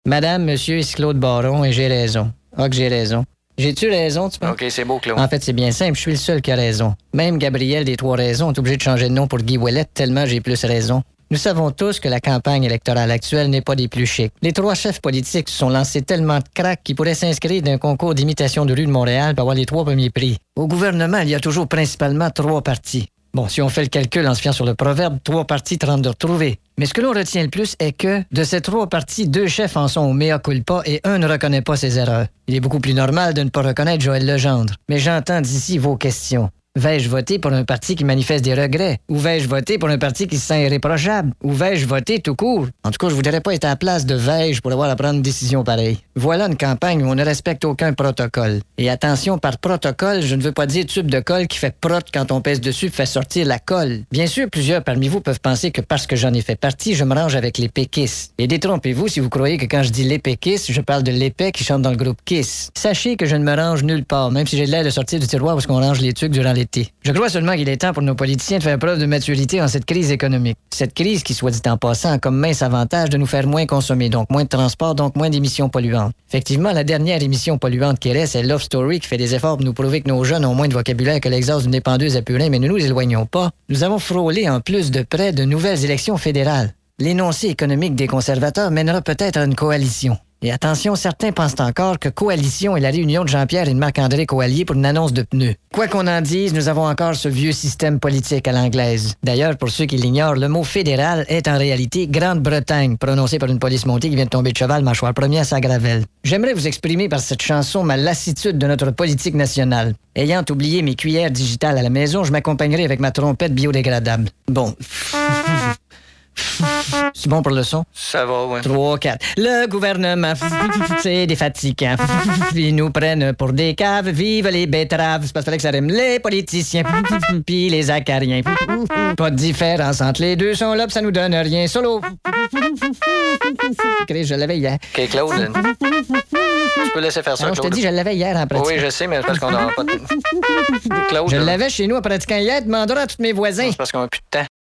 Madame, monsieur, ici Claude Baron et j'ai raison. Ah, que j'ai raison. J'ai-tu raison, tu penses? OK, c'est beau, Claude. En fait, c'est bien simple, je suis le seul qui a raison. Même Gabriel des Trois Raisons est obligé de changer de nom pour Guy Ouellet tellement j'ai plus raison. Nous savons tous que la campagne électorale actuelle n'est pas des plus chics. Les trois chefs politiques se sont lancés tellement de crack qu'ils pourraient s'inscrire d'un concours d'imitation de rue de Montréal pour avoir les 3 premiers prix. Au gouvernement, il y a toujours principalement 3 partis. Bon, si on fait le calcul en se fiant sur le proverbe, 3 partis tentent de retrouver. Mais ce que l'on retient le plus est que, de ces 3 partis, 2 chefs en sont au mea culpa et un ne reconnaît pas ses erreurs. Il est beaucoup plus normal de ne pas reconnaître Joël Legendre. Mais j'entends d'ici vos questions. Vais-je voter pour un parti qui manifeste des regrets? Ou vais-je voter pour un parti qui se sent irréprochable? Ou vais-je voter tout court? En tout cas, je voudrais pas être à la place de vais-je pour avoir à prendre une décision pareille. Voilà une campagne où on ne respecte aucun protocole. Et attention, par protocole, je ne veux pas dire tube de colle qui fait prot quand on pèse dessus fait sortir la colle. Bien sûr, plusieurs parmi vous peuvent penser que parce que j'en ai fait partie, je me range avec les péquistes. Et détrompez-vous si vous croyez que quand je dis les péquistes, je parle de l'épais qui chante dans le groupe Kiss. Sachez que je ne me range nulle part, même si j'ai l'air de sortir du tiroir parce qu'on range les trucs durant l'été. Je crois seulement qu'il est temps pour nos politiciens de faire preuve de maturité en cette crise économique. Cette crise qui, soit dit en passant, a comme mince avantage de nous faire moins consommer, donc moins de transport, donc moins d'émissions polluantes. Effectivement, la dernière émission polluante qui reste, c'est Love Story qui fait des efforts pour nous prouver que nos jeunes ont moins de vocabulaire que l'exhaust d'une dépendeuse à purin, mais ne nous éloignons pas. Nous avons frôlé en plus de près de nouvelles élections fédérales. L'énoncé économique des conservateurs mènera peut-être à une coalition. Et attention, certains pensent encore que coalition est la réunion de Jean-Pierre et de Marc-André Coallier pour une annonce de pneus. Quoi qu'on en dise, nous avons encore ce vieux système politique à l'anglaise. D'ailleurs, pour ceux qui l'ignorent, le mot fédéral est en réalité Grande-Bretagne, prononcé par une police montée qui vient de tomber de cheval, mâchoire première, sa gravelle. J'aimerais vous exprimer par cette chanson ma lassitude de notre politique nationale. Ayant oublié mes cuillères digitales à la maison, je m'accompagnerai avec ma trompette biodégradable. Bon. C'est bon pour le son? Ça va, ouais. 3, 4. Le gouvernement, c'est des fatigants. Ils nous prennent pour des caves. Vive les betteraves. C'est parce qu'il fallait que ça rime. Les politiciens, puis les acariens. Pas de différence entre les deux sont là, pis ça nous donne rien. Solo. Chris, je l'avais hier. OK, Claude, tu peux laisser faire ça, Non, je Claude. te dis, je l'avais hier en pratique. Oui, je sais, mais c'est parce qu'on n'a pas de... Claude, Je l'avais chez nous en pratiquant hier. Demandera à tous mes voisins. c'est parce qu'on n'a plus de temps.